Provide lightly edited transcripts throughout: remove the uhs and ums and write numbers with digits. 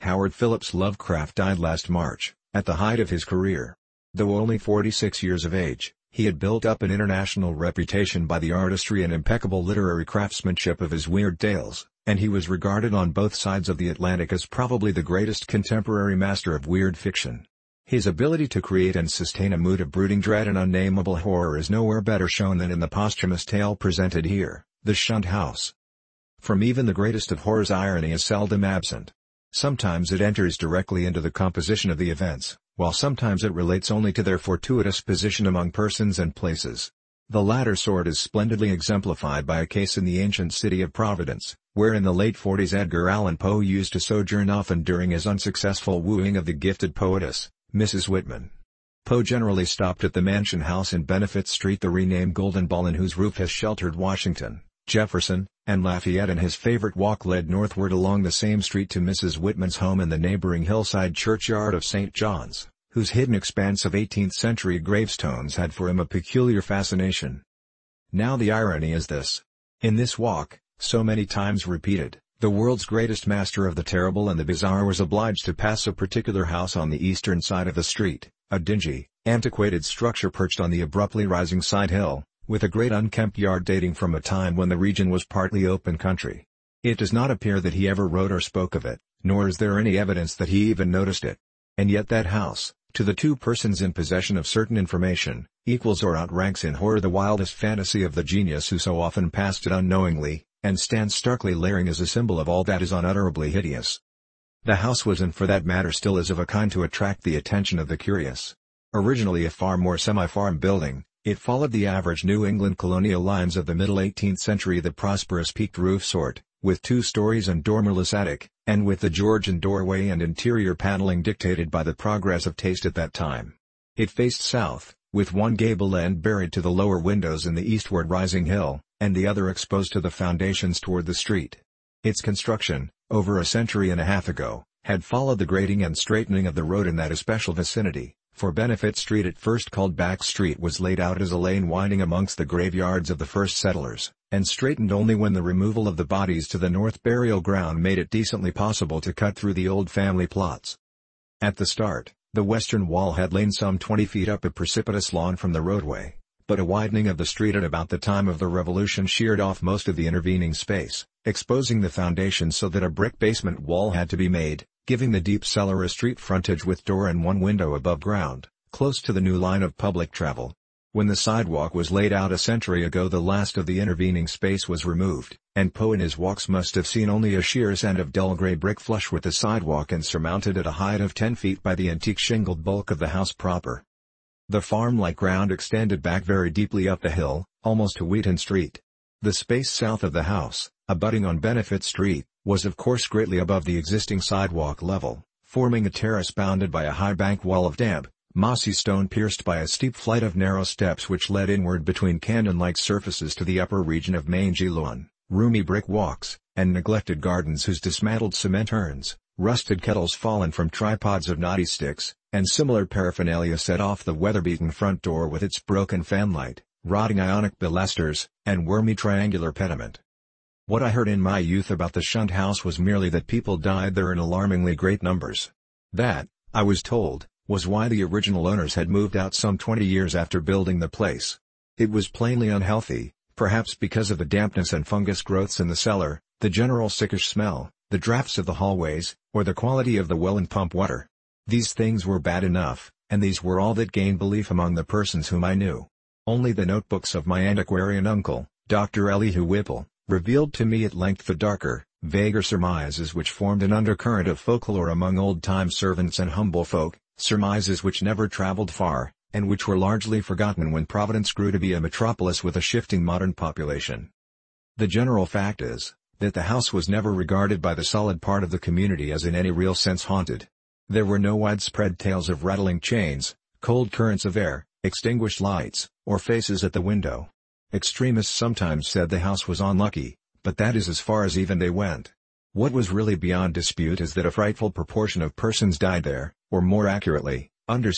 Howard Phillips Lovecraft died last March, at the height of his career. Though only 46 years of age, he had built up an international reputation by the artistry and impeccable literary craftsmanship of his weird tales, and he was regarded on both sides of the Atlantic as probably the greatest contemporary master of weird fiction. His ability to create and sustain a mood of brooding dread and unnameable horror is nowhere better shown than in the posthumous tale presented here, The Shunned House. From even the greatest of horrors, irony is seldom absent. Sometimes it enters directly into the composition of the events, while sometimes it relates only to their fortuitous position among persons and places. The latter sort is splendidly exemplified by a case in the ancient city of Providence, where in the late 40s Edgar Allan Poe used to sojourn often during his unsuccessful wooing of the gifted poetess, Mrs. Whitman. Poe generally stopped at the Mansion House in Benefit Street, the renamed Golden Ball, in whose roof has sheltered Washington, Jefferson, and Lafayette, and his favorite walk led northward along the same street to Mrs. Whitman's home in the neighboring hillside churchyard of St. John's, whose hidden expanse of 18th-century gravestones had for him a peculiar fascination. Now the irony is this. In this walk, so many times repeated, the world's greatest master of the terrible and the bizarre was obliged to pass a particular house on the eastern side of the street, a dingy, antiquated structure perched on the abruptly rising side hill, with a great unkempt yard dating from a time when the region was partly open country. It does not appear that he ever wrote or spoke of it, nor is there any evidence that he even noticed it. And yet that house, to the two persons in possession of certain information, equals or outranks in horror the wildest fantasy of the genius who so often passed it unknowingly, and stands starkly leering as a symbol of all that is unutterably hideous. The house was, and for that matter still is, of a kind to attract the attention of the curious. Originally a far more semi-farm building, it followed the average New England colonial lines of the middle 18th century, the prosperous peaked roof sort, with 2 stories and dormerless attic, and with the Georgian doorway and interior paneling dictated by the progress of taste at that time. It faced south, with one gable end buried to the lower windows in the eastward rising hill, and the other exposed to the foundations toward the street. Its construction, over a century and a half ago, had followed the grading and straightening of the road in that especial vicinity, for Benefit Street, at first called Back Street, was laid out as a lane winding amongst the graveyards of the first settlers, and straightened only when the removal of the bodies to the north burial ground made it decently possible to cut through the old family plots. At the start, the western wall had lain some 20 feet up a precipitous lawn from the roadway, but a widening of the street at about the time of the Revolution sheared off most of the intervening space, exposing the foundation so that a brick basement wall had to be made, giving the deep cellar a street frontage with door and one window above ground, close to the new line of public travel. When the sidewalk was laid out a century ago, the last of the intervening space was removed, and Poe in his walks must have seen only a sheer sand of dull gray brick flush with the sidewalk and surmounted at a height of 10 feet by the antique shingled bulk of the house proper. The farm-like ground extended back very deeply up the hill, almost to Wheaton Street. The space south of the house, abutting on Benefit Street, was of course greatly above the existing sidewalk level, forming a terrace bounded by a high bank wall of damp, mossy stone pierced by a steep flight of narrow steps which led inward between canyon-like surfaces to the upper region of mangy lawn, roomy brick walks, and neglected gardens whose dismantled cement urns, rusted kettles fallen from tripods of knotty sticks, and similar paraphernalia set off the weather-beaten front door with its broken fanlight, rotting ionic pilasters, and wormy triangular pediment. What I heard in my youth about the Shunned House was merely that people died there in alarmingly great numbers. That, I was told, was why the original owners had moved out some 20 years after building the place. It was plainly unhealthy, perhaps because of the dampness and fungus growths in the cellar, the general sickish smell, the drafts of the hallways, or the quality of the well and pump water. These things were bad enough, and these were all that gained belief among the persons whom I knew. Only the notebooks of my antiquarian uncle, Dr. Elihu Whipple, revealed to me at length the darker, vaguer surmises which formed an undercurrent of folklore among old-time servants and humble folk, surmises which never traveled far, and which were largely forgotten when Providence grew to be a metropolis with a shifting modern population. The general fact is, that the house was never regarded by the solid part of the community as in any real sense haunted. There were no widespread tales of rattling chains, cold currents of air, extinguished lights, or faces at the window. Extremists sometimes said the house was unlucky, but that is as far as even they went. What was really beyond dispute is that a frightful proportion of persons died there, or more accurately,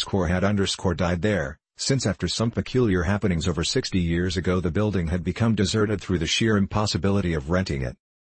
had died there, since after some peculiar happenings over 60 years ago the building had become deserted through the sheer impossibility of renting it.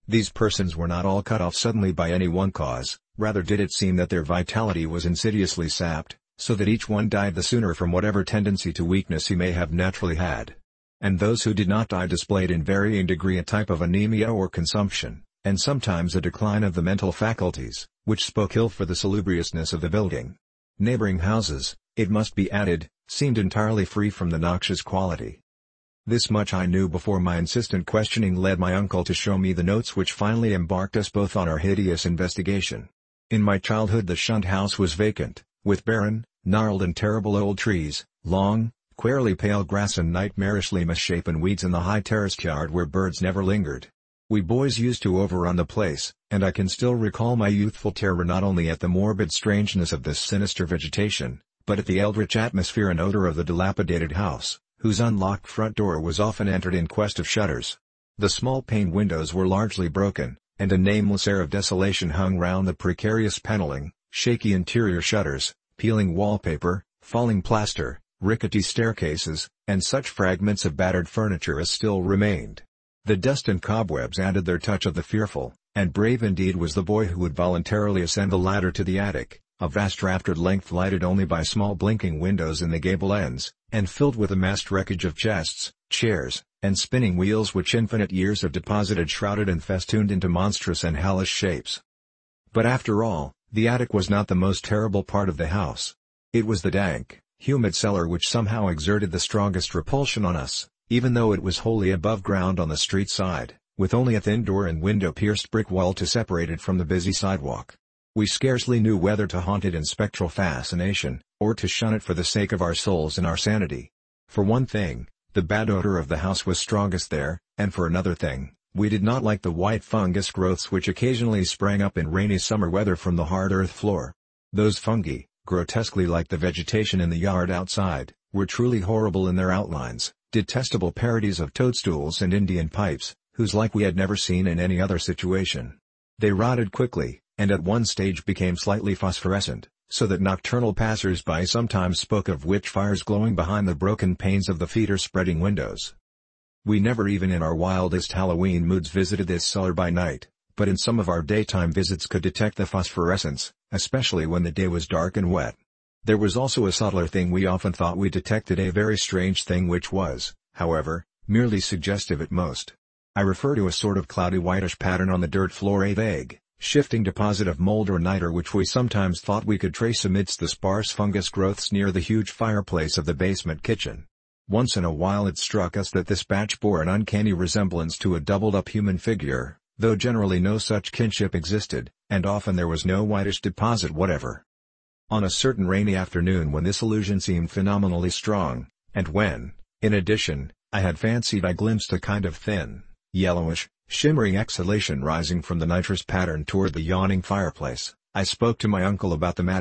These persons were not all cut off suddenly by any one cause, rather did it seem that their vitality was insidiously sapped, so that each one died the sooner from whatever tendency to weakness he may have naturally had. And those who did not die displayed in varying degree a type of anemia or consumption, and sometimes a decline of the mental faculties, which spoke ill for the salubriousness of the building. Neighboring houses, it must be added, seemed entirely free from the noxious quality. This much I knew before my insistent questioning led my uncle to show me the notes which finally embarked us both on our hideous investigation. In my childhood the shunned house was vacant, with barren, gnarled and terrible old trees, long, queerly pale grass and nightmarishly misshapen weeds in the high terraced yard where birds never lingered. We boys used to overrun the place, and I can still recall my youthful terror not only at the morbid strangeness of this sinister vegetation, but at the eldritch atmosphere and odor of the dilapidated house, whose unlocked front door was often entered in quest of shutters. The small pane windows were largely broken, and a nameless air of desolation hung round the precarious paneling, shaky interior shutters, peeling wallpaper, falling plaster, rickety staircases, and such fragments of battered furniture as still remained. The dust and cobwebs added their touch of the fearful, and brave indeed was the boy who would voluntarily ascend the ladder to the attic, a vast raftered length lighted only by small blinking windows in the gable ends, and filled with a massed wreckage of chests, chairs, and spinning wheels which infinite years of deposit had shrouded and festooned into monstrous and hellish shapes. But after all, the attic was not the most terrible part of the house. It was the dank, humid cellar which somehow exerted the strongest repulsion on us, even though it was wholly above ground on the street side, with only a thin door and window-pierced brick wall to separate it from the busy sidewalk. We scarcely knew whether to haunt it in spectral fascination, or to shun it for the sake of our souls and our sanity. For one thing, the bad odor of the house was strongest there, and for another thing, we did not like the white fungus growths which occasionally sprang up in rainy summer weather from the hard earth floor. Those fungi, grotesquely like the vegetation in the yard outside, were truly horrible in their outlines, detestable parodies of toadstools and Indian pipes, whose like we had never seen in any other situation. They rotted quickly, and at one stage became slightly phosphorescent, so that nocturnal passers-by sometimes spoke of witch fires glowing behind the broken panes of the feeder-spreading windows. We never even in our wildest Halloween moods visited this cellar by night, but in some of our daytime visits could detect the phosphorescence, especially when the day was dark and wet. There was also a subtler thing we often thought we detected, a very strange thing which was, however, merely suggestive at most. I refer to a sort of cloudy whitish pattern on the dirt floor, a vague, shifting deposit of mold or niter which we sometimes thought we could trace amidst the sparse fungus growths near the huge fireplace of the basement kitchen. Once in a while it struck us that this patch bore an uncanny resemblance to a doubled-up human figure, though generally no such kinship existed, and often there was no whitish deposit whatever. On a certain rainy afternoon when this illusion seemed phenomenally strong, and when, in addition, I had fancied I glimpsed a kind of thin, yellowish, shimmering exhalation rising from the nitrous pattern toward the yawning fireplace, I spoke to my uncle about the matter.